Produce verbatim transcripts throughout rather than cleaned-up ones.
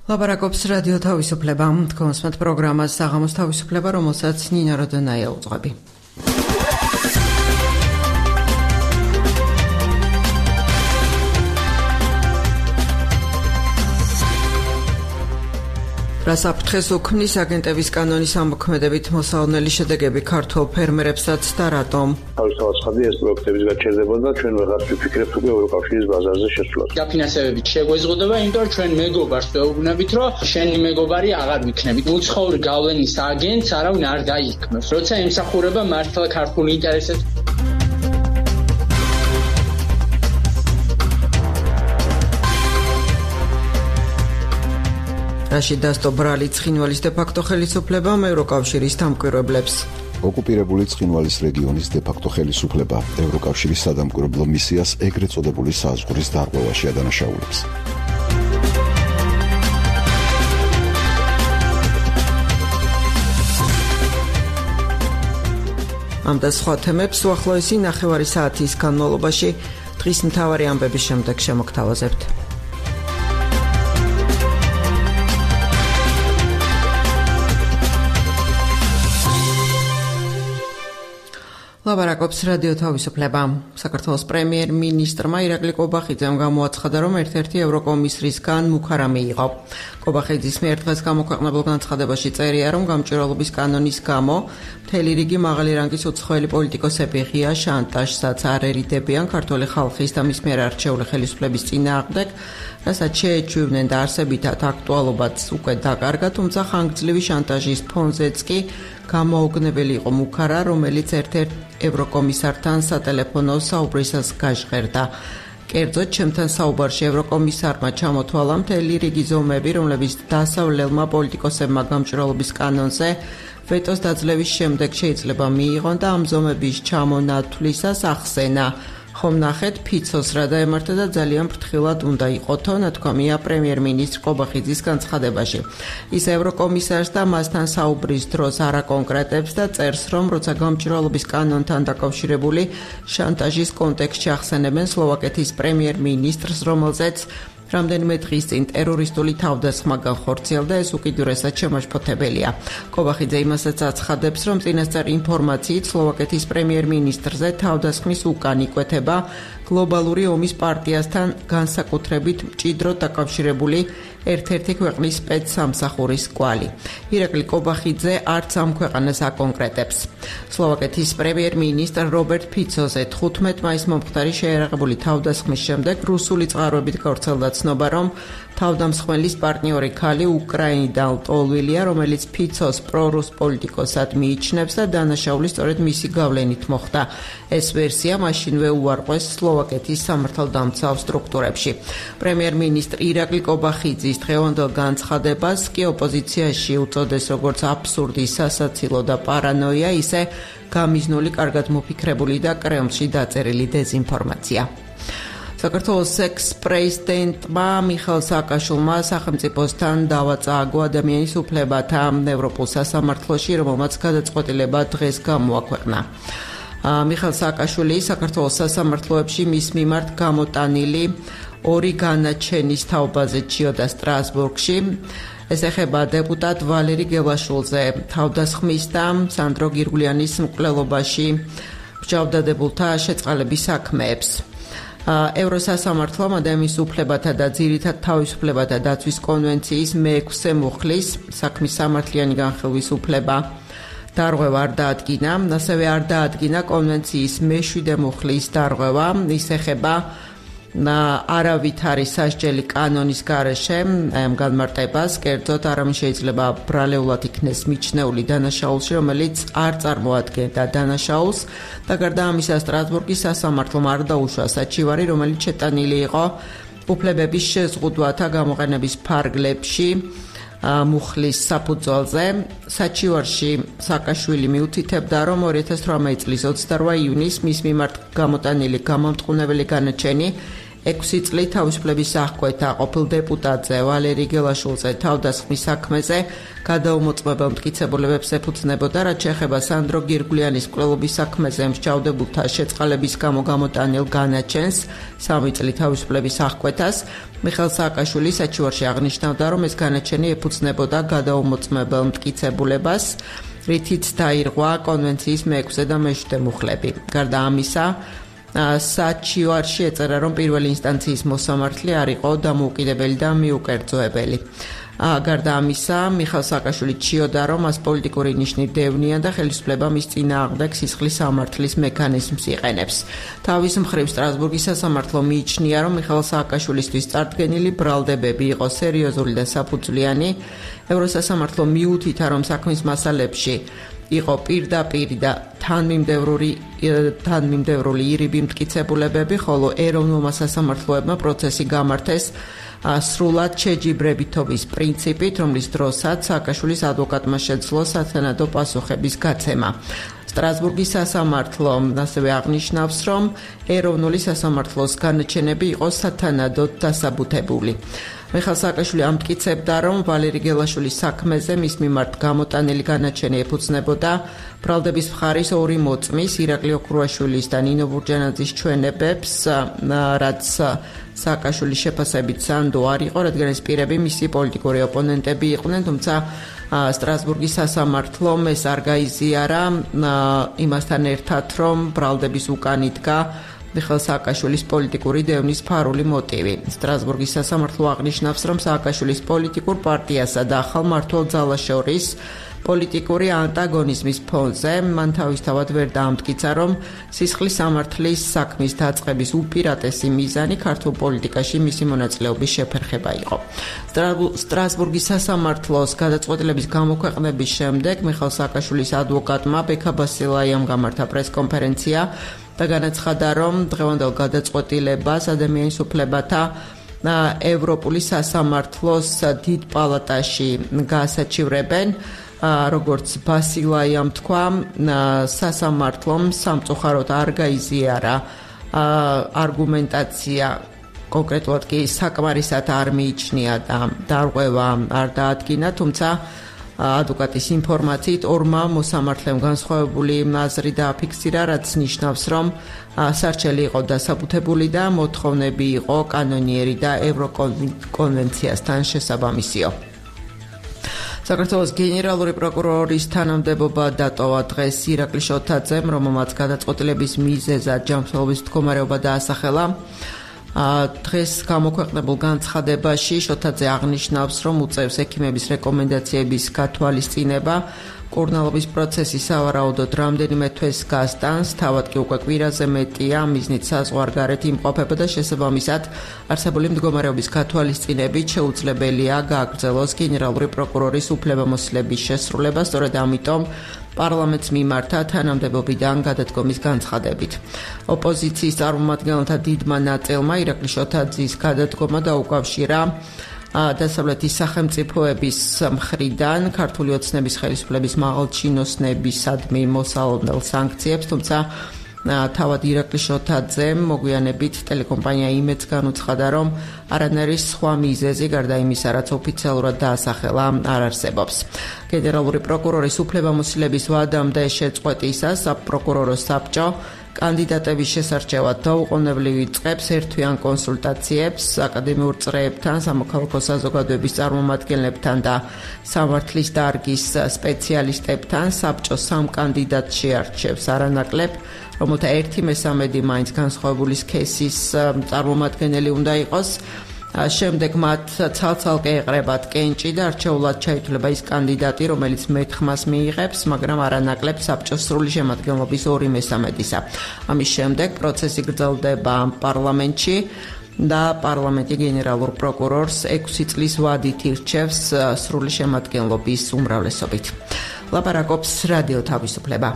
ლაპარაკობს რადიო თავისუფლება, თქვენს პროგრამას საღამოს თავისუფლება, რომელსაც ნინა როდონაია უძღვები. რასაფრთხეს უქმნის აგენტების კანონის ამოქმედებით მოსალოდნელი შედეგები ქართველ ფერმერებსაც და რატომ? თავისთავად ცხადია, ეს პროექტების გაჩერდებოდა, ჩვენ ვეღარ ვიფიქრებთ უკვე ევროკავშირის ბაზარზე შესვლას. დაფინანსებებით შეგვეზღუდება, იმიტომ რომ ჩვენ მეგობარს ვეუბნებით, რომ შენი მეგობარი აღარ ვიქნებით. უცხოური გავლენის აგენტს არავინ არ დაიქმნოს, როცა ემსახურება მართლა ქართულ ინტერესებს. რაშიდ დასტო ბრალი ცხინვალის დე-ფაქტო ხელისუფლებამ ევროკავშირის დამკვირვებლებს. ოკუპირებული ცხინვალის რეგიონის დე-ფაქტო ხელისუფლება ევროკავშირის სადამკვირვებლო მისიას ეგრეთ წოდებული საზღვრის დარღვევაში ადანაშაულებს. ამ და სხვა თემებს უახლოესი ნახევარი საათის განმავლობაში დღის მთავარი ამბების შემდეგ შემოგთავაზებთ. ლაპარაკობს რადიო თავისუფლება. საქართველოს პრემიერ-მინისტრმა ირაკლი კობახიძემ გამოაცხადა, რომ ერთ-ერთი ევროკომისრისგან მუქარა მიიღო. კობახიძის მიერ დღეს გამოქვეყნებულ განცხადებაში წერია, რომ გამჭვირვალობის კანონის გამო მთელი რიგი მაღალი რანგის უცხოელი პოლიტიკოსები ღია შანტაჟსაც არ ერიდებიან ქართველი ხალხის და მის მიერ არჩეული ხელისუფლების წინააღმდეგ, რასაც შეეჩვივნენ და არსებითად აქტუალობაც უკვე დაკარგა, თუმცა ხანგრძლივი შანტაჟის ფონზეც კი გამოუგნებელი იყო მუქარა, რომელიც ერთ-ერთ ევროკომისართან სატელეფონო საუბრისას გაჟღერდა. კერძოდ, ჩემთან საუბარში ევროკომისარმა ჩამოთვალა მთელი რიგი ზომები, რომლებიც დასავლელმა პოლიტიკოსებმა გამჭვირვალობის კანონზე ვეტოს დაძლევის შემდეგ შეიძლება მიიღონ და ამ ზომების ჩამონათვლისას ახსენა. ხომ ნახეთ, ფიცოს რა დაემართა და ძალიან ფრთხილად უნდა იყოთო, ნათქვამია პრემიერ-მინისტრ კობახიძის განცხადებაში. ის ევროკომისარს და მასთან საუბრის დროს არაკონკრეტებს და წერს, რომ როცა გამჭვირვალობის კანონთან დაკავშირებული შანტაჟის კონტექსტში ახსენებენ სლოვაკეთის პრემიერ-მინისტრს, რომელზეც რამდენიმე დღის წინ ტერორისტული თავდასხმა განხორციელდა, ეს უკიდურესად შემაშფოთებელია. კობახიძე იმასაც აცხადებს, რომ წინასწარ ინფორმაციით სლოვაკეთის პრემიერ-მინისტრზე თავდასხმის უკან იკვეთება გლობალური ომის პარტიასთან განსაკუთრებით მჭიდროდ დაკავშირებული ერთ-ერთი ქვეყნის სპეცსამსახურის კვალი. ირაკლი კობახიძე არც ამ ქვეყანას აკონკრეტებს. სლოვაკეთის პრემიერ-მინისტრ რობერტ ფიცოზე თხუთმეტ მაისს მომხდარი შეერაღებული თავდასხმის შემდეგ რუსული წყაროებით გავრცელდა ცნობა, რომ თავდამსხმელის პარტნიორი ქალი უკრაინიდან ლტოლვილია, რომელიც ფიცოს პრორუს პოლიტიკოსად მიიჩნევს და დანაშაული სწორედ მისი გავლენით მოხდა. ეს ვერსია მაშინვე უარყვეს სლოვაკეთის სამართალდამცავ სტრუქტურებში. პრემიერ-მინისტრ ირაკლი კობახიძის დღევანდელ განცხადებას კი ოპოზიციაში უწოდეს როგორც აბსურდი, სასაცილო და პარანოია, ისე გამიზნული, კარგად მოფიქრებული და კრემლში დაწერილი დეზინფორმაცია. საქართველოს ექს-პრეზიდენტმა მიხეილ სააკაშვილმა სახელმწიფოსთან დავაწააგო ადამიანის უფლებათა ევროპულ სასამართლოში, რომელმაც გადაწყვეტილება დღეს გამოაქვეყნა. მიხეილ სააკაშვილი საქართველოს სასამართლოებში მის მიმართ გამოტანილი ორი განაჩენის თაობაზე ჩიოდა სტრასბურგში. ეს ეხება დეპუტატ ვალერი გელაშვილზე თავდასხმის და სანდრო გირგულიანის მკვლელობაში მსჯავრდებულთა შეწყალების საქმეებს. ევროსასამართლომ ადამიანის უფლებათა და ძირითად თავისუფლებათა დაცვის კონვენციის მეექვსე მუხლის საქმის სამართლიანი განხილვის უფლება დარღვევა არ დაადგინა, ასევე არ დაადგინა კონვენციის მეშვიდე მუხლის დარღვევა, ის ეხება არავითარი სასჯელი კანონის გარეშე ამ განმარტებას, კერძოდ არავინ შეიძლება ბრალეულად იქნეს მიჩნეული დანაშაულში, რომელიც არ წარმოადგენდა დანაშაულს და გარდა ამისა სტრასბურგის სასამართლომ არ დაუშვა საჩივარი, რომელიც შეტანილი იყო უფლებების შეზღუდვათა გამოყენების ფარგლებში მუხლის საფუძველზე. საჩივარში სააკაშვილი მიუთითებდა, რომ ორი ათას თვრამეტი წლის ოცდარვა ივნისს მის მიმართ გამოტანილი გამამტყუნებელი განაჩენი ექვსი წლით თავისუფლების აღკვეთა ყოფილ დეპუტატზე ვალერი გელაშვილზე თავდასხმის საქმეზე გადაუმოწმებელ მტკიცებულებებს ეფუძნებოდა, რაც შეეხება სანდრო გირგვლიანის მკვლელობის საქმეზე მსჯავრდებულთა შეწყალების გამო გამოტანილ განაჩენს სამი წლით თავისუფლების აღკვეთას. მიხეილ სააკაშვილი საჩივარში აღნიშნავდა, რომ ეს განაჩენი ეფუძნებოდა გადაუმოწმებელ მტკიცებულებას, რითიც დაირღვა კონვენციის მეექვსე და მეშვიდე მუხლები. გარდა ამისა, საჩივარში ეწერა, რომ პირველი ინსტანციის მოსამართლე არ იყო დამოუკიდებელი და მიუკერძოებელი. გარდა ამისა, მიხეილ სააკაშვილი ჩიოდა, რომ მას პოლიტიკური ნიშნი დევნია და ხელისუფლება მის წინააღმდეგ სისხლის სამართლის მექანიზმს იყენებს. თავის მხრივ სტრასბურგის სასამართლო მიიჩნია, რომ მიხეილ სააკაშვილისთვის წარდგენილი ბრალდებები იყო სერიოზული და საფუძვლიანი. ევროსასამართლო მიუთითა, რომ საქმის მასალებში იყო პირდაპირ და თანმიმდევრული თანმიმდევრული ირიბი მტკიცებულებები, ხოლო ეროვნულმა სასამართლოებმა პროცესი გამართეს სრულად შეჯიბრებითობის პრინციპით, რომლის დროსაც სააკაშვილის ადვოკატმა შეძლო სათანადო პასუხების გაცემა. სტრასბურგის სასამართლო ასევე აღნიშნავს, რომ ეროვნული სასამართლოს განაჩენები იყო სათანადოდ დასაბუთებული. მიხეილ სააკაშვილი ამტკიცებდა, რომ ვალერი გელაშვილის საქმეზე მის მიმართ გამოტანილი განაჩენი ეფუძნებოდა ბრალდების მხარის ორი მოწმის, ირაკლი ოქრუაშვილის და ნინო ბურჯანაძის ჩვენებებს, რაც სააკაშვილის შეფასებით სანდო არ იყო, რადგან ეს პირები მისი პოლიტიკური ოპონენტები იყვნენ, თუმცა სტრასბურგის სასამართლომ ეს არ გაიზიარა იმასთან ერთად, რომ ბრალდების უკან იდგა მიხეილ სააკაშვილის პოლიტიკური დევნის ფარული მოტივი. სტრასბურგის სასამართლო აღნიშნავს, რომ სააკაშვილის პოლიტიკურ პარტიასა და ახალ მმართველ ძალას შორის პოლიტიკური ანტაგონიზმის ფონზე მან თავისთავად ვერ დაამტკიცა, რომ სისხლის სამართლის საქმის დაწყების უპირატესი მიზანი ქართულ პოლიტიკაში მისი მონაწილეობის შეფერხება იყო. სტრასბურგის სასამართლოს გადაწყვეტილების გამოქვეყნების შემდეგ მიხეილ სააკაშვილის ადვოკატმა ბექა ბასილაიამ გამართა პრესკონფერენცია და განაცხადა, რომ დღევანდელ გადაწყვეტილებას ადამიანის უფლებათა ევროპული სასამართლოს დიდ პალატაში გაასაჩივრებენ. როგორც ბასილაიამ თქვა, სასამართლომ სამწუხაროდ არ გაიზიარა არგუმენტაცია, კონკრეტულად კი საკმარისად არ მიიჩნია და დარღვევა არ დაადგინა, თუმცა ადვოკატის ინფორმაციით ორმა მოსამართლემ განსხვავებული აზრი დააფიქსირა, რაც ნიშნავს, რომ სარჩელი იყო დასაბუთებული და მოთხოვნები იყო კანონიერი და ევროკონვენციასთან შესაბამისიო. საქართველოს გენერალური პროკურორის თანამდებობა დატოვა დღეს ირაკლი შოთაძემ, რომელმაც გადაწყვეტილების მიზეზად ჯანმრთელობის მდგომარეობა დაასახელა. დღეს გამოქვეყნებულ განცხადებაში შოთაძე აღნიშნავს, რომ უწევს ექიმების რეკომენდაციების გათვალისწინება, კურნალობის პროცესი სავარაუდოდ რამდენიმე თვეს გასტანს, თავად კი უკვე კვირაზე მეტია მიზნით საზღვარგარეთ იმყოფება და შესაბამისად არსებული მდგომარეობის გათვალისწინებით შეუძლებელია გააგრძელოს გენერალური პროკურორის უფლებამოსილების შესრულება, სწორედ ამიტომ პარლამენტს მიმართა თანამდებობიდან გადადგომის განცხადებით. ოპოზიციის წარმომადგენელთა დიდმა ნაწილმა ირაკლი შოთაძის გადადგომა დაუკავშირა დასავლეთის სახელმწიფოების მხრიდან ქართული ოცნების ხელისუფლების მაღალჩინოსნებისადმი მოსალოდნელ სანქციებს, თუმცა თავად ირაკლი შოთაძემ მოგვიანებით ტელეკომპანია იმედს განუცხადა, რომ არანაირი სხვა მიზეზი გარდა იმისა, რაც ოფიციალურად დაასახელა, არ არსებობს. გენერალური პროკურორის უფლებამოსილების ვადამდე შეწყვეტისას საპროკურორო საბჭო კანდიდატების შესარჩევად დაუყოვნებლივ იწყებს ერთვიან კონსულტაციებს აკადემიურ წრეებთან, სამოქალაქო საზოგადოების წარმომადგენლებთან და სამართლის დარგის სპეციალისტებთან. საბჭო სამ კანდიდატს შეარჩევს არანაკლებ, რომელთა ერთი მესამედი მაინც განსხვავებული სქესის წარმომადგენელი უნდა იყოს. შემდეგ მათ ცალ-ცალკე ეყრებათ კენჭი და არჩეულად ჩაითვლება ის კანდიდატი, რომელიც მეთხმას მიიღებს, მაგრამ არანაკლებ საბჭოს სრული შემადგენლობის ორი მესამედისა. ამის შემდეგ პროცესი გრძელდება პარლამენტში და პარლამენტი გენერალურ პროკურორს ექვსი წლის ვადით ირჩევს სრული შემადგენლობის უმრავლესობით. ლაპარაკობს რადიო თავისუფლება.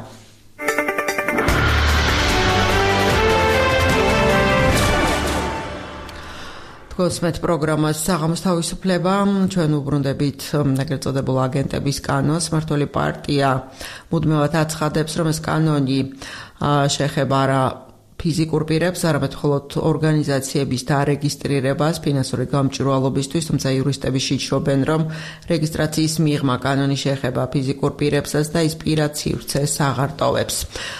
გოსმეთ პროგრამას საღამოს თავისუფლება, ჩვენ უბრუნდებით ეგრეთ წოდებულ აგენტების კანონს. მმართველი პარტია მუდმივად აცხადებს, რომ ეს კანონი შეეხება არა ფიზიკურ პირებს, არამედ მხოლოდ ორგანიზაციების დარეგისტრირებას ფინანსური გამჭვირვალობისთვის, თუმცა იურისტები შეჩრობენ, რომ რეგისტრაციის მიღმა კანონი შეეხება ფიზიკურ პირებსაც და ის პირად სივრცეს აღარ ტოვებს.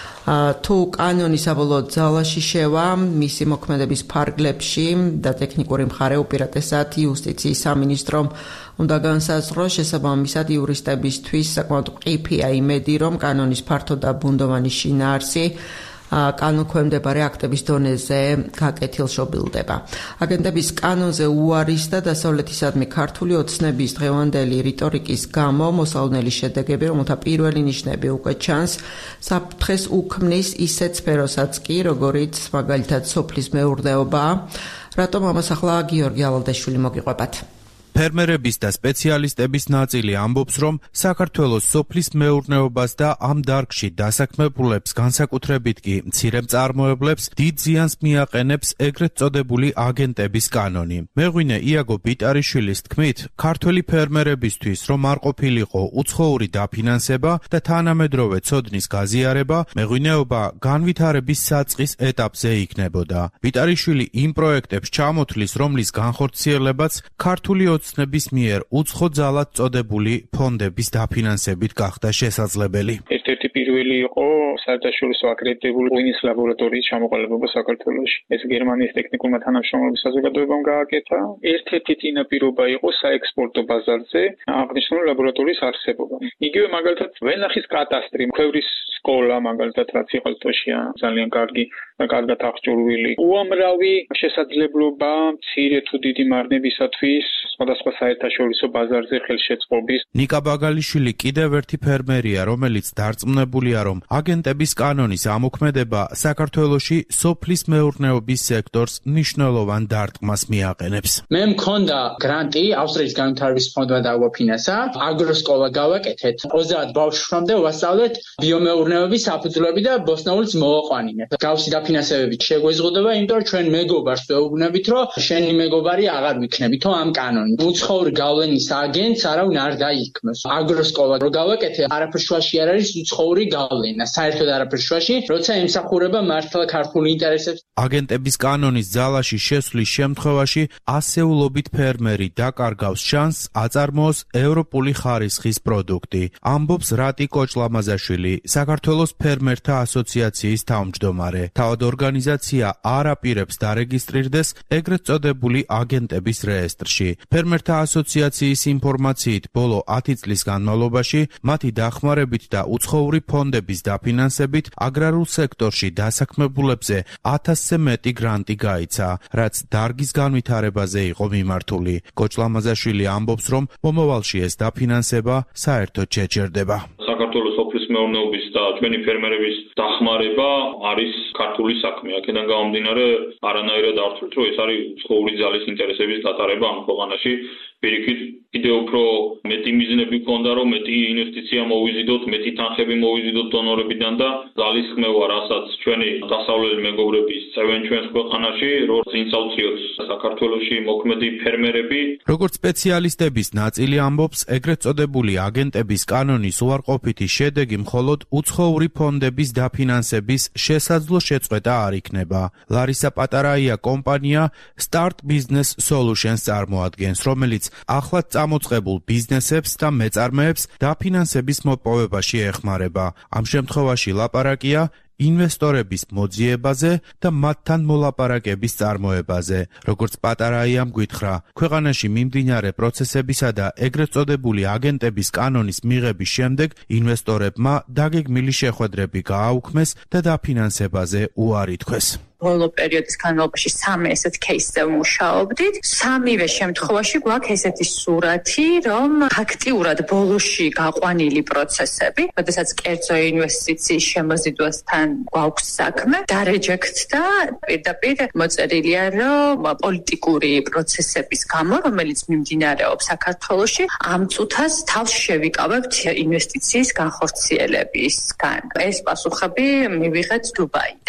თუ კანონი საბოლოოდ ძალაში შევა, მისი მოქმედების ფარგლებში და ტექნიკური მხარე უპირატესად იუსტიციის სამინისტრომ უნდა განსაზღვროს, შესაბამისად იურისტებისთვის საკმაოდ მყიფეა იმედი, რომ კანონის ფართო და ბუნდოვანი შინაარსი კანონქვემდებარე აქტების დონეზე გაკეთილშობილდება. აგენტების კანონზე უარის და დასავლეთისადმი ქართული ოცნების დღევანდელი რიტორიკის გამო მოსალოდნელი შედეგები, რომელთა პირველი ნიშნები უკვე ჩანს, საფრთხეს უქმნის ისეთ სფეროსაც კი, როგორიც მაგალითად სოფლის მეურნეობაა. რატომ ამას ახლა გიორგი ალალდაშვილი მოგიყვებათ? ფერმერების და სპეციალისტების ნაწილი ამბობს, რომ საქართველოს სოფლის მეურნეობას და ამ დარგში დასაქმებულებს, განსაკუთრებით კი მცირე მწარმოებლებს, დიდ ზიანს მიაყენებს ეგრეთ წოდებული აგენტების კანონი. მეღვინე იაგო ბიტარიშვილის თქმით, ქართველი ფერმერებისთვის რომ არ ყოფილიყო უცხოური დაფინანსება და თანამედროვე ცოდნის გაზიარება, მეღვინეობა განვითარების საწყის ეტაპზე იქნებოდა. ბიტარიშვილი იმ პროექტებს ჩამოთვლის, რომლის განხორციელებაც ქართული ოცნების მიერ უცხო ძალად წოდებული ფონდების დაფინანსებით გახდა შესაძლებელი. ერთ-ერთი პირველი იყო საერთაშორისო აკრედიტებული ღვინის ლაბორატორიის ჩამოყალიბება საქართველოში. ეს გერმანიის ტექნიკურმა თანამშრომლობის საზოგადოებამ გააკეთა. ერთ-ერთი წინაპირობა იყო საექსპორტო ბაზარზე აღნიშნული ლაბორატორიის არსებობა. იგივე მაგალითად ვენახის კატასტრი, ქვევრის სკოლა მაგალითად რაც იყალტოშია ძალიან კარგი და კარგად აღჭურვილი. უამრავი შესაძლებლობა მცირე თუ დიდი მარნებისათვის სხვადასხვა საერთაშორისო ბაზარზე ხელშეწყობის. ნიკა ბაგალიშვილი კიდევ ერთი ფერმერია, რომელიც დარწმუნებულია, რომ აგენტების კანონის ამოქმედება საქართველოში სოფლის მეურნეობის სექტორს მნიშვნელოვან დარტყმას მიაყენებს. მე მქონდა გრანტი ავსტრიის განვითარების ფონდმა დავაფინანსა, აგროსკოლა გავაკეთეთ. ოცდაათ ბავშვამდე ვასწავლეთ ბიომეურნეობის საფუძვლები და ბოსტნეულიც მოვაყვანინეთ. გავსი დაფინანსებებით შეგვეზღუდება, იმიტომ რომ ჩვენ მეგობარს ვეუბნებით, რომ შენი მეგობარი აღარ ვიქნებითო ამ კანონით. უცხოური გავლენის აგენტს არავინ არ დაიქმნოს. აგროსკოლა რო გავაკეთე, არაფერ შუაში არ არის უცხოური გავლენა. საერთოდ არაფერ შუაში, როცა ემსახურება მართლა ქართულ ინტერესებს. აგენტების კანონის ძალაში შესვლის შემთხვევაში ასეულობით ფერმერი დაკარგავს შანსს აწარმოოს ევროპული ხარისხის პროდუქტი. ამბობს რატი კოჭლამაზაშვილი, საქართველოს ფერმერთა ასოციაციის თავმჯდომარე. თავად ორგანიზაცია არ აპირებს დარეგისტრირდეს ეგრეთ წოდებული აგენტების რეესტრში. ფერმერთა ასოციაციის ინფორმაციით, ბოლო ათი წლის განმავლობაში მათი დახმარებით და უცხოური ფონდების დაფინანსებით აგრარულ სექტორში დასაქმებულებზე ათასზე მეტი გრანტი გაიცა, რაც დარგის განვითარებაზე იყო მიმართული. კოჭლამაზაშვილი ამბობს, რომ მომავალში ეს დაფინანსება საერთოდ შეჩერდება. საქართველოს სოფლის მეურნეობის და ჩვენი ფერმერების დახმარება არის ქართული საქმე. აქედან გამომდინარე, არანაირად არ ვთვლით, რომ ეს არის უცხოური ძალის ინტერესების დატარება ამ ქვეყანაში. პირიქით, კიდევ უფრო მეტი მიზნები გქონდა, რომ მეტი ინვესტიცია მოვიზიდოთ, მეტი თანხები მოვიზიდოთ დონორებიდან და ძალისხმევა, რასაც ჩვენი დასავლელი მეგობრები წევენ ჩვენს ქვეყანაში, რომ წინ წავწიოთ საქართველოში მოქმედი ფერმერები. როგორც სპეციალისტების ნაწილი ამბობს, ეგრეთ წოდებული აგენტების კანონის უარყოფითი შედეგი მხოლოდ უცხოური ფონდების დაფინანსების შესაძლო შეწყვეტა არ იქნება. ლარისა პატარაია კომპანია Start Business Solutions წარმოადგენს, რომელიც ახლად წამოწყებულ ბიზნესებს და მეწარმეებს დაფინანსების მოპოვებაში ეხმარება. ამ შემთხვევაში ლაპარაკია ინვესტორების მოძიებაზე და მათთან მოლაპარაკების წარმოებაზე. როგორც პატარაიამ გვითხრა, ქვეყანაში მიმდინარე პროცესებისა და ეგრეთ წოდებული აგენტების კანონის მიღების შემდეგ ინვესტორებმა დაგეგმილი შეხვედრები გააუქმეს და დაფინანსებაზე უარი თქვეს. ბოლო პერიოდის განმავლობაში სამი ესეთ кейსზე მუშაობდით. სამივე შემთხვევაში გვაქვს ესეთი სურათი, რომ აქტიურად ბოლოში გაყვანილი პროცესები, როდესაც კერძო ინვესტიციის შემოზიდვასთან გვაქვს საქმე, დარეჯექტდა პირდაპირ მოწერილია, რომ პოლიტიკური პროცესების გამო, რომელიც მიმდინარეობს საქართველოში, ამ წუთას თავს შევიკავებთ ინვესტიციის განხორციელებისგან. ეს პასუხები მივიღეთ დუბაიდან.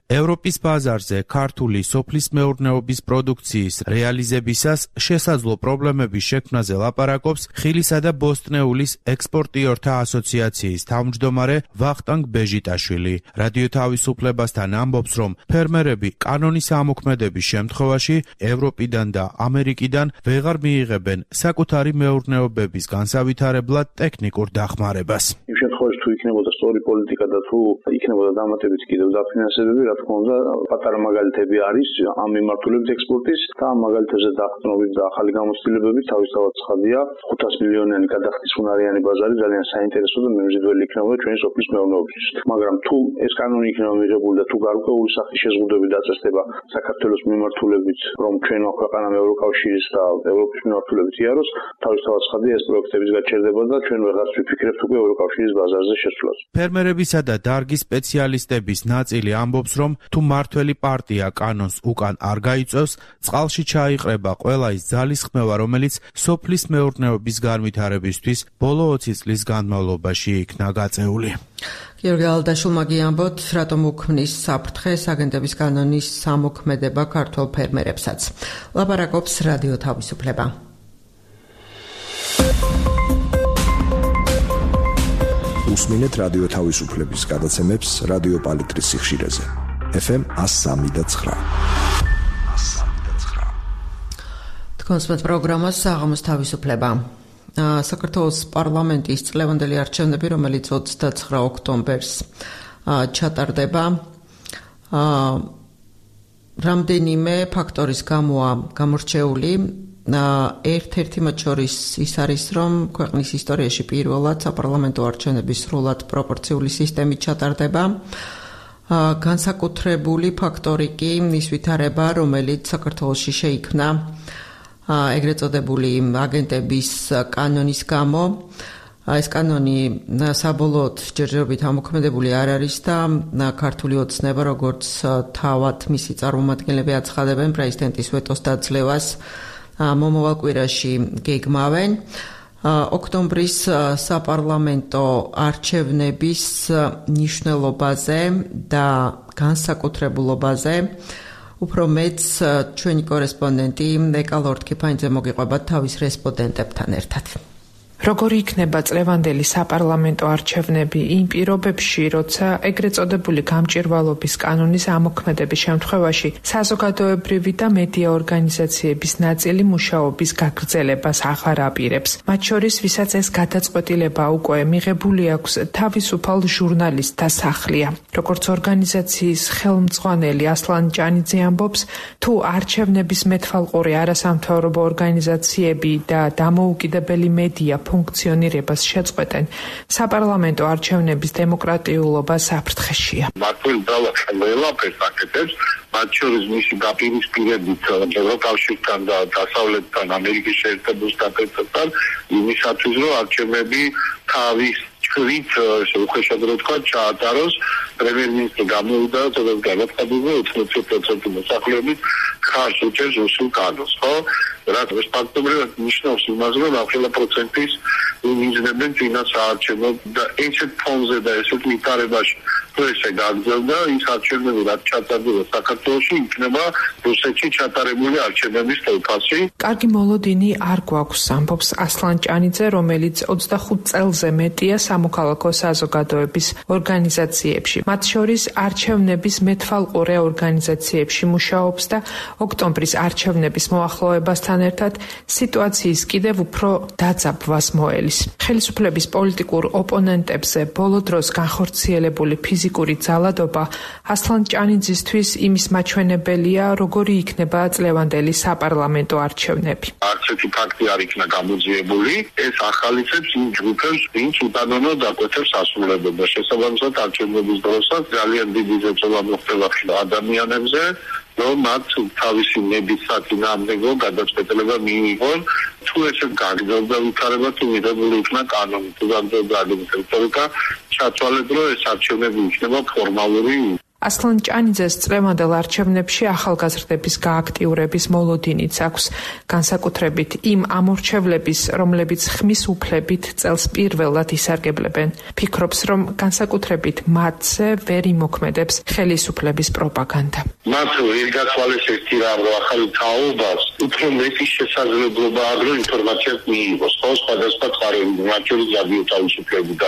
ევროპის ბაზარზე ქართული სოფლის მეურნეობის პროდუქციის რეალიზებისას შესაძლო პრობლემების შექმნაზე ლაპარაკობს ხილისა და ბოსტნეულის ექსპორტიორთა ასოციაციის თავმჯდომარე ვახტანგ ბეჟიტაშვილი. რადიო თავისუფლებასთან ამბობს, რომ ფერმერები კანონის ამოქმედების შემთხვევაში ევროპიდან და ამერიკიდან ვეღარ მიიღებენ საკუთარი მეურნეობების განსავითარებლად ტექნიკურ დახმარებას. იმ შემთხვევაში თუ იქნებოდა სწორი პოლიტიკა და თუ იქნებოდა დამატებით კიდევ დაფინანსებები, რა თქმა უნდა, პატარა მაგალითები არის ამ მიმართულებით ექსპორტის და ამ მაგალითებზე დაყრდნობით და ახალი გამოცდილებებით თავისთავად ცხადია ხუთას მილიონიანი გადახდის უნარიანი ბაზარი ძალიან საინტერესო და მიმზიდველი იქნებოდა ჩვენი სოფლის მეურნეობისთვის. მაგრამ თუ ეს კანონი იქნება მიღებული და თუ გარკვეული სახის შეზღუდვები დაწესდება საქართველოს მიმართულებით, რომ ჩვენმა ქვეყანამ ევროკავშირის და ევროპის მიმართულებით იაროს, თავისთავად ცხადია ეს პროექტებიც გაჩერდება და ჩვენ ვეღარც ვიფიქრებთ უკვე ევროკავშირის ბაზარზე შესვლას. ფერმერებისა და დარგის სპეციალისტების ნაწილი ამბობს, რომ თუ მართველი პარტია კანონს უკან არ გაიწევს, წყალში ჩაიყრება ყველა ის ძალისხმევა, რომელიც სოფლის მეურნეობის განვითარებისთვის ბოლო ოცი წლის განმავლობაში იქნა გაწეული. გიორგი ალდაშულმა გიამბოთ, რატომ უქმნის საფრთხეს აგენტების კანონის სამოქმედება ქართველ ფერმერებსაც. ლაპარაკობს რადიო თავისუფლება. უსმინეთ რადიო თავისუფლების გადაცემებს რადიო პალიტრის სიხშირეზე. ეფ ემ one oh three და nine. თქვენს პროგრამას საღამოს თავისუფლება. საქართველოს პარლამენტის წლევანდელი არჩევნები, რომელიც ოცდაცხრა ოქტომბერს ჩატარდება, რამდენიმე ფაქტორის გამოა გამორჩეული. ერთ-ერთი მათ შორის ის არის, რომ ქვეყნის ისტორიაში პირველად საპარლამენტო არჩევნები სრულად პროპორციული სისტემით ჩატარდება. განსაკუთრებული ფაქტორი კი ის ვითარება, რომელიც საქართველოში შეიქმნა ეგრეთ წოდებული აგენტების კანონის გამო. ეს კანონი საბოლოოდ ჯერჯერობით ამოქმედებული არ არის და ქართული ოცნება, როგორც თავად მისი წარმომადგენლები აცხადებენ, პრეზიდენტის ვეტოს დაძლევას მომავალ კვირაში გეგმავენ. ოქტომბრის საპარლამენტო არჩევნების მნიშვნელობაზე და განსაკუთრებულობაზე უფრო მეც ჩვენი კორესპონდენტი ნეკა ლორდ-კიფანიძე მოგიყვება თავის რესპონდენტებთან ერთად. როგორი იქნება წლევანდელი საპარლამენტო არჩევნები იმ პირობებში, როცა ეგრეთ წოდებული გამჭირვალობის კანონის ამოქმედების შემთხვევაში საზოგადოებრივი და მედია ორგანიზაციების ნაწილი მუშაობის გაგრძელებას აღარ აპირებს. მათ შორის, ვისაც ეს გადაწყვეტილება უკვე მიღებული აქვს თავისუფალ ჟურნალისტთა სახლია. როგორც ორგანიზაციის ხელმძღვანელი ასლან ჭანიძე ამბობს, თუ არჩევნების მეთვალყური არასამთავრობო ორგანიზაციები და დამოუკიდებელი მედია ფუნქციონირებას შეწყვეტენ, საპარლამენტო არჩევნების დემოკრატიულობა საფრთხეშია. მართლ ყველაფერს აკეთებს, მათ შორის მისი დაპირისპირებით ევროკავშირთან და დასავლეთთან, ამერიკის შეერთებულ შტატებთან, იმისათვის, რომ არჩევნები თავის ჭრით, უხეშად რო თქვა, ჩაატაროს. პრემიერ-მინისტრი გამოვიდა და განაცხადა ოცდაოთხ პროცენტი მოსახლეობით ხარს უჭერს რუსულ კანონს, ხო? რაც ფაქტობრივად ნიშნავს იმას, რომ ახლა პროცენტის მიზნებენ წინა საარჩევნო და ესეთ ფონზე და ესეთ ვითარებაში თუ ესე გაგრძელდა, ის არჩევნები რაც ჩატარდება საქართველოში, იქნება რუსეთში ჩატარებული არჩევნების თვალსაჩინო. კარგი მოლოდინი არ გვაქვს, ამბობს ასლან ჭანიძე, რომელიც ოცდახუთ წელზე მეტია სამოქალაქო საზოგადოების ორგანიზაციებში. მათ შორის არჩევნების მეთვალყურე ორგანიზაციებში მუშაობს და ოქტომბრის არჩევნების მოახლოებასთან ერთად სიტუაციის კიდევ უფრო დაძაბვას მოელის. ხელისუფლების პოლიტიკურ ოპონენტებზე ბოლო დროს განხორციელებული ფიზიკური ძალადობა ასლან ჭანიძისთვის იმის მაჩვენებელია, როგორი იქნება წლევანდელი საპარლამენტო არჩევნები. არც ერთი ფაქტი არ იქნა გამოძიებული, ეს ახალისებს იმ ჯგუფებს, ვინც უდანონოდ აკვეთებს ასრულებებას. შესაბამისად, არჩევნების დროსაც ძალიან დიდი ზეწოლა მოხდება ადამიანებზე, რომ მათ თავისი ნების საწინააღმდეგო გადაწყვეტილება მიიღონ. თუ ესე გაგრძელდა ვითარება, თუ მიღებული იქნა კანონი, თუ გაგრძელდა რიტორიკა, ჩათვალეთ, რომ ეს არჩევნები იქნება ფორმალური. ასლან ჭანიძეს წლევანდელ არჩევნებში ახალგაზრდების გააქტიურების მოლოდინიც აქვს, განსაკუთრებით იმ ამორჩევლების, რომლებიც ხმის უფლებით წელს პირველად ისარგებლებენ. ფიქრობს, რომ განსაკუთრებით მათზე ვერ იმოქმედებს ხელისუფლების პროპაგანდა. მათ ვერ გათვალეს ერთი რამ, რომ ახალი თაობას უფრო მეტი შესაძლებლობა აქვს, რომ ინფორმაციას მიიღოს, ხო, სხვადასხვა წყაროები, მათ შორის რადიო თავისუფლება და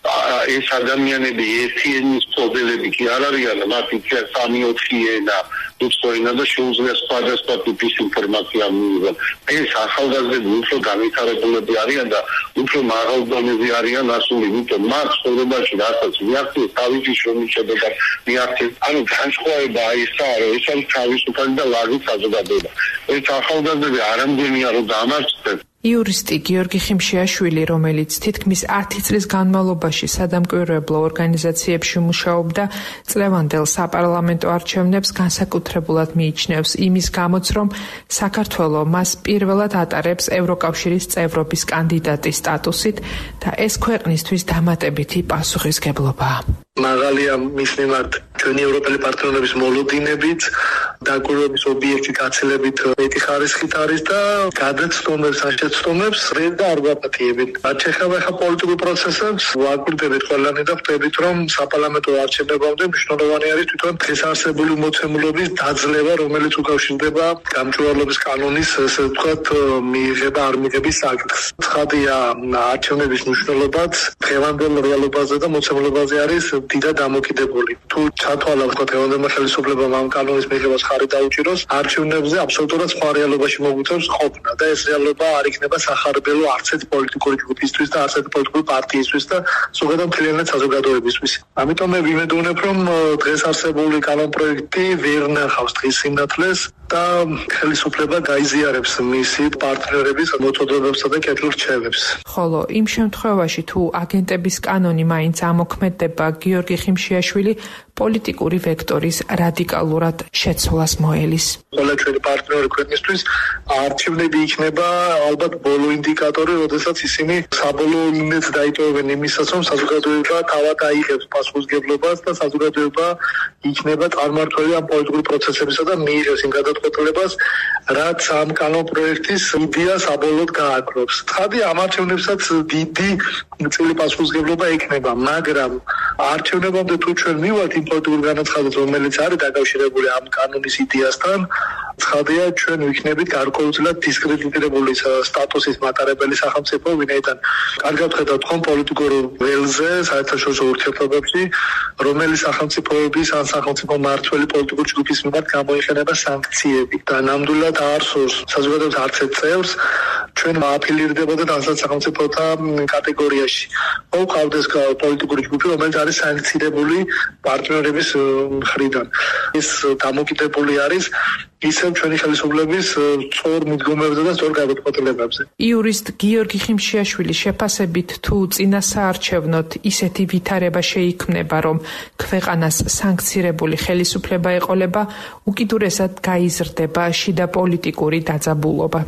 ეს ადამიანები ერთი ენის მფლობელები კი არ არიან, მათ იქნება სამი ოთხი ენა, უცხოენა და შეუძლია სხვადასხვა ტიპის ინფორმაცია მიიღონ. ეს ახალგაზრდები უფრო განვითარებულები არიან და უფრო მაღალ დონეზე არიან ასული, იმიტომ მათ ცხოვრებაში რასაც მიაღწიეს თავისი შრომის შედეგად მიაღწიეს. ანუ განსხვავება ისაა, რომ ეს არის თავისუფალი და ლაზი საზოგადოება. ეს ახალგაზრდები არამგენია რომ დამარცხდნენ. იურისტი გიორგი ხიმშიაშვილი, რომელიც თითქმის ათი წლის განმავლობაში სადამკვირვებლო ორგანიზაციებში მუშაობდა, წლევანდელ საპარლამენტო არჩევნებს განსაკუთრებულად მიიჩნევს იმის გამოც, რომ საქართველო მას პირველად ატარებს ევროკავშირის წევრობის კანდიდატის სტატუსით და ეს ქვეყნისთვის დამატებითი პასუხისგებლობაა. მაღალია მის მიმართ ჩვენი ევროპელი პარტნიორების მოლოდინებით, დაკვირვების ობიექტი გაცილებით მეტი ხარისხით არის და გადაცდომებს ან შეცდომებს რედ და არ გვაპატიებით. რაც ეხება ახლა პოლიტიკურ პროცესებს, ვაკვირდებით ყველანი და ხვდებით, რომ საპარლამენტო არჩევნებამდე მნიშვნელოვანი არის თვითონ ეს არსებული მოცემულობის დაძლევა, რომელიც უკავშირდება გამჭვირვალობის კანონის, ესე ვთქვათ, მიიღება არ მიღების საკითხს. ცხადია, არჩევნების მნიშვნელობაც დღევანდელ რეალობაზე და მოცემულობაზე არის დიდად დამოკიდებული. თუ ჩათვალა ვთქვათ ევროპელმა ხელისუფლებამ ამ კანონის მიღებას ხარი დაუჭიროს, არჩევნებზე აბსოლუტურად სხვა რეალობაში მოგვიწევს ყოფნა და ეს რეალობა არ იქნება სახარბელო არც ერთ პოლიტიკური ჯგუფისთვის და არც ერთ პოლიტიკური პარტიისთვის და ზოგადად მთლიანად საზოგადოებისთვის. ამიტომ მე ვიმედოვნებ, რომ დღეს არსებული კანონპროექტი ვერ ნახავს დღის სინათლეს და ხელისუფლება გაიზიარებს მისი პარტნიორების მოწოდებებსა და კეთილ რჩევებს. ხოლო იმ შემთხვევაში თუ აგენტების კანონი მაინც ამოქმედდება, გიორგი ხიმშიაშვილი პოლიტიკური ვექტორის რადიკალურად შეცვლას მოელის. ყველა ჩვენი პარტნიორი ქვეყნისთვის არჩევნები იქნება ალბათ ბოლო ინდიკატორი, როდესაც ისინი საბოლოო მინეთს დაიტოვებენ იმისაც, რომ საზოგადოება თავად აიღებს პასუხისმგებლობას და საზოგადოება იქნება წარმმართველი ამ პოლიტიკური პროცესებისა და მიიღებს იმ გადაწყვეტილებას, რაც ამ კანონპროექტის იდეა საბოლოოდ გააკრობს. ცხადია, ამ არჩევნებსაც დიდი წილი პასუხისმგებლობა ექნება, მაგრამ არჩევნებამდე თუ ჩვენ მივართ იმ პოლიტიკურ განაცხადებს, რომელიც არის დაკავშირებული ამ კანონის იდეასთან, ცხადია, ჩვენ ვიქნებით გარკვეულწილად დისკრედიტირებული სტატუსის მატარებელი სახელმწიფო, ვინაიდან კარგად ხედავთ ხომ პოლიტიკურ ველზე, საერთაშორისო ურთიერთობებში, რომელი სახელმწიფოების ან სახელმწიფო მმართველი პოლიტიკური ჯგუფის მიმართ გამოიყენება სანქციები და ნამდვილად არსოს საზოგადოების არც ერთ წევრს ჩვენ აფილირდებოდა დასავლეთ სახელმწიფოთა კატეგორიაში. მოყავდეს პოლიტიკური ჯგუფი, რომელიც არის სანქცირებული პარტნიორების მხრიდან. ეს დამოკიდებული არის ისევ ჩვენი ხელისუფლების სწორ მიდგომებზე და სწორ გადაწყვეტილებებზე. იურისტ გიორგი ხიმშიაშვილის შეფასებით, თუ წინა საარჩევნოთ ისეთი ვითარება შეიქმნება, რომ ქვეყანას სანქცირებული ხელისუფლება ეყოლება, უკიდურესად გაიზრდება შიდა პოლიტიკური დაძაბულობა.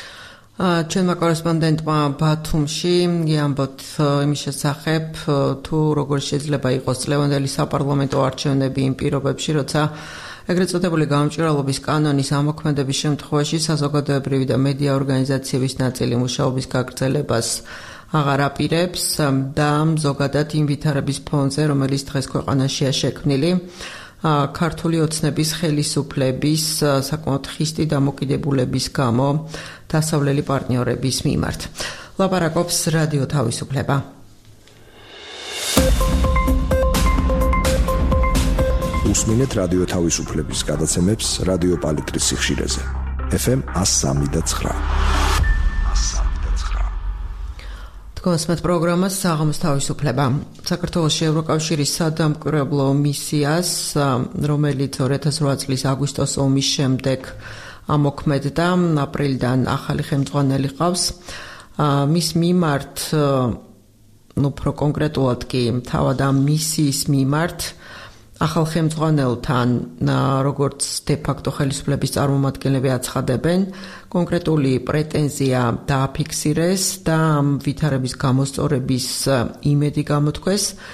ჩვენმა კორესპონდენტმა ბათუმში იამბოთ იმის შესახებ, თუ როგორ შეიძლება იყოს წლევანდელი საპარლამენტო არჩევნები იმ პირობებში, როცა ეგრეთ წოდებული გამჭვირვალობის კანონის ამოქმედების შემთხვევაში საზოგადოებრივი და მედია ორგანიზაციების ნაწილი მუშაობის გაგრძელებას აღარ აპირებს და ზოგადად იმ ვითარების ფონზე, რომელიც დღეს ქვეყანაშია შექმნილი, ქართული ოცნების ხელისუფლების საკმაოდ ხისტი დამოკიდებულების გამო დასავლელი პარტნიორების მიმართ. ლაპარაკობს რადიო თავისუფლება. უსმინეთ რადიო თავისუფლების გადაცემებს რადიო პალიტრის სიხშირეზე. ეფ ემ one oh three point nine. თქვენს პროგრამას საღამოს თავისუფლება. საქართველოს ევროკავშირის სადამკვირვებლო მისიას, რომელიც ორი ათას ოთხ წლის აგვისტოს ომის შემდეგ ამოქმედდა, აპრილიდან ახალი ხელმძღვანელი ყავს. მის მიმართ, ну, უფრო კონკრეტულად კი, თავად ამ მისიის მიმართ ახალ ხელმძღვანელთან, როგორც დე-ფაქტო ხელისუფლების წარმომადგენლები აცხადებენ, კონკრეტული პრეტენზია დააფიქსირეს და ამ ვითარების გამოსწორების იმედი გამოთქვეს.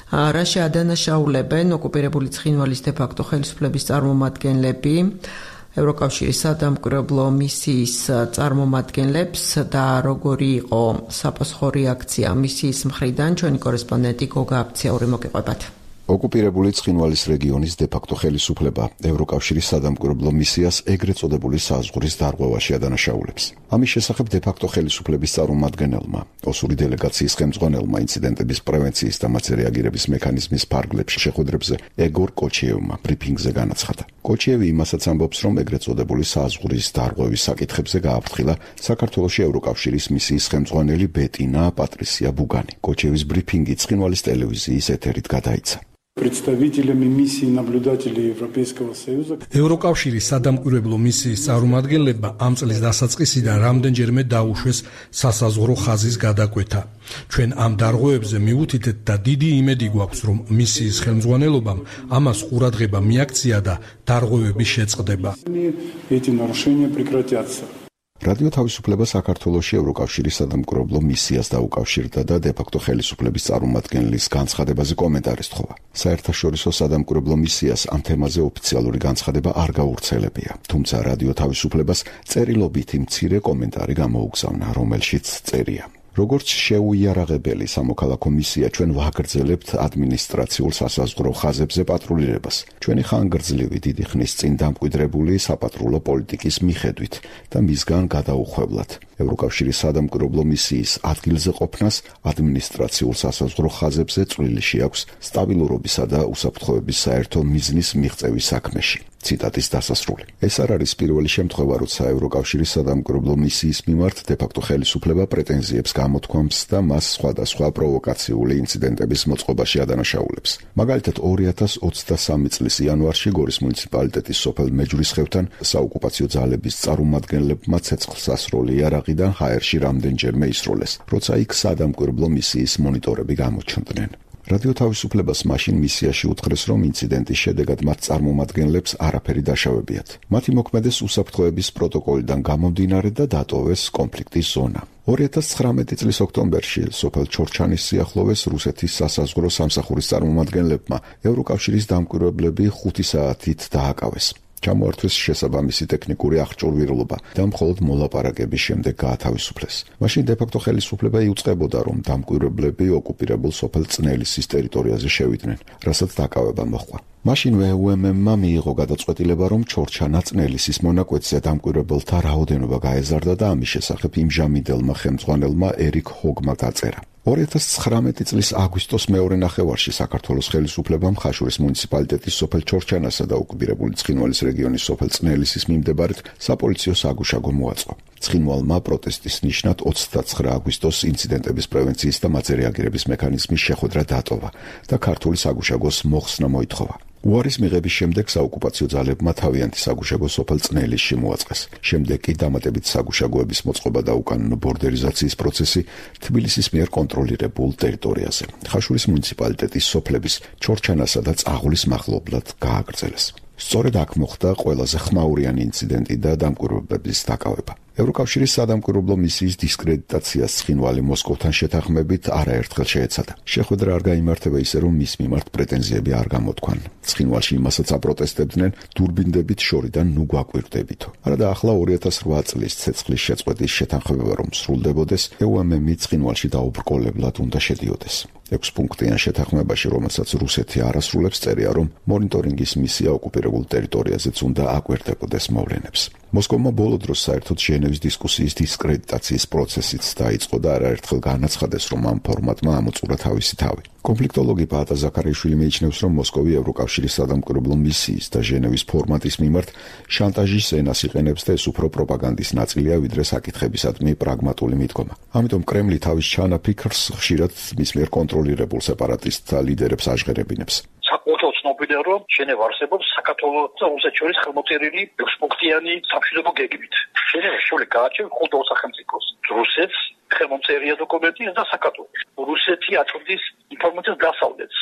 რაში ადანაშაულებენ ოკუპირებული ცხინვალის დე-ფაქტო ხელისუფლების წარმომადგენლები ევროკავშირის სადამკვირვებლო მისიის წარმომადგენლებს და როგორი იყო საფოსხო რეაქცია მისიის მხრიდან, ჩვენი კორესპონდენტი გოგა აფციური მოგიყვებათ. ოკუპირებული ცხინვალის რეგიონის დე-ფაქტო ხელისუფლება ევროკავშირის სადამკვირვებლო მისიას ეგრეთ წოდებული საზღვრის დარღვევაში ადანაშაულებს. ამის შესახებ დე-ფაქტო ხელისუფლების წარმომადგენელმა, ოსური დელეგაციის ხელმძღვანელმა ინციდენტების პრევენციის და მათზე რეაგირების მექანიზმის ფარგლებში შეხვედრებზე ეგორ კოჩიევმა ბრიფინგზე განაცხადა. კოჩიევი იმასაც ამბობს, რომ ეგრეთ წოდებული საზღვრის დარღვევის საკითხებზე გააფრთხილა საქართველოში ევროკავშირის მისიის ხელმძღვანელი ბეტინა პატრისია ბუგანი. კოჩიევის ბრიფინგი ცხინვალის ტელევიზიის ეთერით გადაიცა. представителями миссии наблюдателей Европейского Союза. ევროკავშირის სადამკვირვებლო მისიის წარმომადგენლებმა ამ წლის დასაწყისიდან რამდენჯერმე დაუშვეს სასაზღვრო ხაზის გადაკვეთა. ჩვენ ამ დარღვევებზე მივუთითეთ და დიდი იმედი გვაქვს, რომ მისიის ხელმძღვანელობამ ამას ყურადღება მიაქცია და დარღვევები შეწყდება. Эти нарушения прекратятся. რადიო თავისუფლება საქართველოში ევროკავშირის სადამკვირვებლო მისიას დაუკავშირდა და დე-ფაქტო ხელისუფლების წარმომადგენლის განცხადებაზე კომენტარი სთხოვა. საერთაშორისო სადამკვირვებლო მისიას ამ თემაზე ოფიციალური განცხადება არ გაურცელებია, თუმცა რადიო თავისუფლებას წერილობითი მცირე კომენტარი გამოუგზავნა, რომელშიც წერია: როგორც შეუიარაღებელი სამოქალაქო მისია, ჩვენ ვაგრძელებთ ადმინისტრაციულ სასაზღვრო ხაზებზე პატრულირებას. ჩვენი ხანგრძლივი დიდი ხნის წინ დამკვიდრებული საპატრულო პოლიტიკის მიხედვით და მისგან გადაუხვებლად ევროკავშირის სადამკვირვებლო მისიის ადგილზე ყოფნას ადმინისტრაციულ სასაზღვრო ხაზებზე წვლილი შეაქვს სტაბილურობისა და უსაფრთხოების საერთო მიზნის მიღწევის საქმეში. ციტატის დასასრული. ეს არ არის პირველი შემთხვევა, როცა ევროკავშირის სადამკვირვებლო მისიის მიმართ დე-ფაქტო ხელისუფლება პრეტენზიებს გამოთქვამს და მას სხვადასხვა პროვოკაციული ინციდენტების მოწყობაში ადანაშაულებს. მაგალითად, ორი ათას ოცდასამი წლის იანვარში გორის მუნიციპალიტეტის სოფელ მეჯვრისხევთან საოკუპაციო ძალების წარმომადგენლებმა ცეცხლსასროლი იარაღიდან ჰაერში რამდენჯერმე ისროლეს, როცა იქ სადამკვირვებლო მისიის მონიტორები გამოჩნდნენ. რადიო თავისუფლებას მაშინ მისიაში უთხრეს, რომ ინციდენტის შედეგად მათ წარმომადგენლებს არაფერი დაშავებიათ. მათი მოქმედეს უსაფრთხოების პროტოკოლიდან გამომდინარე და დატოვეს კონფლიქტის ზონა. ორი ათას ცხრამეტი წლის ოქტომბერში სოფელ ჩორჩანის სიახლოვეს რუსეთის სასაზღვრო სამსახურის წარმომადგენლებმა ევროკავშირის დამკვირვებლები ხუთი საათით დააკავეს. ჩამოართვეს შესაბამისი ტექნიკური აღჭურვილობა და მხოლოდ მოლაპარაკების შემდეგ გაათავისუფლეს. მაშინ დე-ფაქტო ხელისუფლება იუწყებოდა, რომ დამკვირვებლები ოკუპირებულ სოფელ წნელისის ტერიტორიაზე შევიდნენ, რასაც დაკავება მოჰყვა. მაშინ ვე-უ-ემ-მა მიიღო გადაწყვეტილება, რომ ჩორჩანა წნელისის მონაკვეთზე დამკვირვებელთა რაოდენობა გაეზარდა და ამის შესახებ იმჟამინდელმა ხელმძღვანელმა ერიკ ჰოგმა დაწერა. ორი ათას ცხრამეტი წლის აგვისტოს მეორე ნახევარში საქართველოს ხელისუფლებამ ხაშურის მუნიციპალიტეტის სოფელ ჩორჩანასა და ოკუპირებული ცხინვალის რეგიონის სოფელ წნელისის მიმდებარედ საპოლიციო საგუშაგო მოაწყო. ცხინვალმა პროტესტის ნიშნად ოცდაცხრა აგვისტოს ინციდენტების პრევენციის და მათზე რეაგირების მექანიზმის შეხვედრა დატოვა და ქართული საგუშაგოს მოხსნა მოითხოვა. უარის მიღების შემდეგ საოკუპაციო ძალებმა თავიანთი საგუშაგო სოფელ წნელისში მოაწყეს. შემდეგ კი დამატებით საგუშაგოების მოწყობა და უკანონო ბორდერიზაციის პროცესი თბილისის მიერ კონტროლირებულ ტერიტორიაზე. ხაშურის მუნიციპალიტეტის სოფლების ჩორჩანასა და წაღულის მახლობლად გააგრძელეს. სწორედ აქ მოხდა ყველაზე ხმაურიანი ინციდენტი და დამკვირვებლების დაკავება. ევროკავშირის სადამკვირვებლო მისიის დისკრედიტაციას ცხინვალი მოსკოვთან შეთანხმებით არაერთხელ შეეცადა. შეხვედრა არ გაიმართება ისე, რომ მის მიმართ პრეტენზიები არ გამოთქვან. ცხინვალში იმასაც აპროტესტებდნენ, დურბინდებით შორიდან ნუ გვაკვირდებითო. არადა ახლა ორი ათას რვა წლის ცეცხლის შეწყვეტის შეთანხმება რომ სრულდებოდეს, ე-უ-ემ-ი ცხინვალში დაუბრკოლებლად უნდა შედიოდეს. ექვსპუნქტიან შეთანხმებაში, რომელსაც რუსეთი არასრულებს, წერია, რომ მონიტორინგის მისია ოკუპირებულ ტერიტორიაზეც უნდა აკვირდებოდეს მოვლენებს. მოსკოვმა ბოლო დროს საერთოდ ჟენევის დისკუსიის დისკრედიტაციის პროცესიც დაიწყო და არაერთხელ განაცხადეს, რომ ამ ფორმატმა ამოწურა თავისი თავი. კონფლიქტოლოგი პაატა ზაქარიშვილი მიიჩნევს, რომ მოსკოვი ევროკავშირის სადამკვირვებლო მისიის და ჟენევის ფორმატის მიმართ შანტაჟის ენას იყენებს და ეს უფრო პროპაგანდის ნაწილია, ვიდრე საკითხებისადმი პრაგმატული მიდგომა. ამიტომ კრემლი თავის ჩანაფიქრს ხშირად მის მიერ კონტროლირებულ სეპარატისტთა ლიდერებს აჟღერებინებს. საკუთრად ცნობილია, რომ ჟენევა არსებობს საქართველოს და რუსეთს შორის ხელმოწერილი ექვსპუნქტიანი სამშვიდობო გეგმით. ჟენევა შეუძლია გააჩენოს მხოლოდ ორ სახელმწიფოს. რუსეთს ხელმოწერია დოკუმენტი და საქართველოს. რუსეთი აწვდის ინფორმაციას დასავლეთს.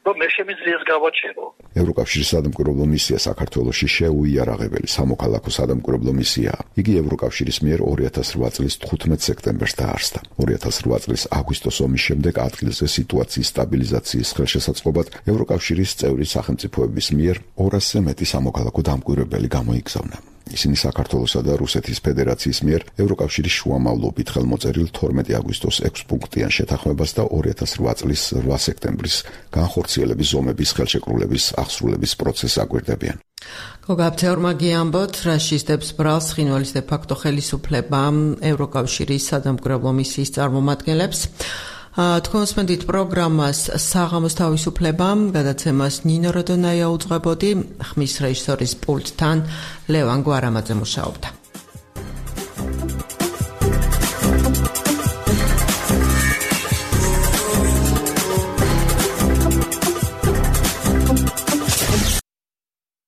რომ მე შემიძლია ეს გავაჩერო. ევროკავშირის სადამკვირვებლო მისია საქართველოში შეუიარაღებელი სამოქალაქო სადამკვირვებლო მისიაა. იგი ევროკავშირის მიერ ორი ათას რვა წლის თხუთმეტ სექტემბერს დაარსდა. ორი ათას რვა წლის აგვისტოს ომის შემდეგ ადგილზე სიტუაციის სტაბილიზაციის ხელშესაწყობად ევროკავშირის წევრი სახელმწიფოების მიერ ორასზე მეტი სამოქალაქო დამკვირვებელი გამოიგზავნა. ისინი საქართველოსა და რუსეთის ფედერაციის მიერ ევროკავშირის შუამავლობით ხელმოწერილ თორმეტი აგვისტოს ექვს პუნქტიან შეთანხმებას და ორი ათას რვა წლის რვა სექტემბრის განხორციელების ზომების ხელშეკრულების აღსრულების პროცესს აგვირდებიან. გოგაბთეორმა გიამბოთ, რაშისტებს ბრალს ცხინვალის დე ფაქტო ხელისუფლება ევროკავშირის სადამკვირვებლო მისიის წარმომადგენლებს. თქვენსმენდით პროგრამას საღამოს თავისუფლება, გადაცემას ნინო როდონაია უძღვებოდი, ხმის რეჟისორის პულტთან ლევან გვარამაძე მუშაობდა.